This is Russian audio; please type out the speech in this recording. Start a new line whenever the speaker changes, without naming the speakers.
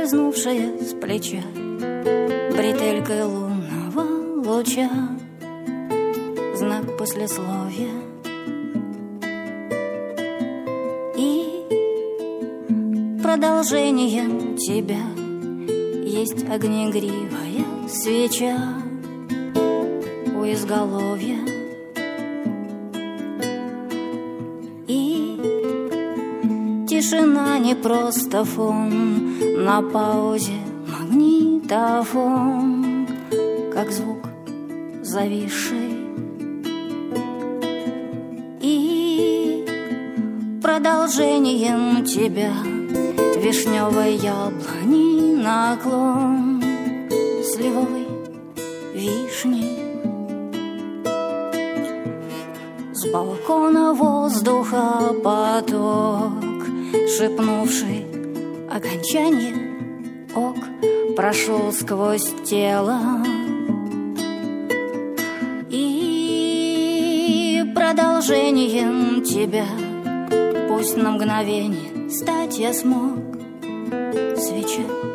скользнувшая с плеча бретелькой лунного луча, знак послесловия. И продолжением тебя есть огнегривая свеча у изголовья. И тишина не просто фон, на паузе магнитофон, как звук зависший. И продолжением тебя вишневой яблони наклон сливовой вишни. С балкона воздуха поток, шепнувший окончание ок, прошел сквозь тело. И продолжением тебя пусть на мгновение стать я смог. Свеча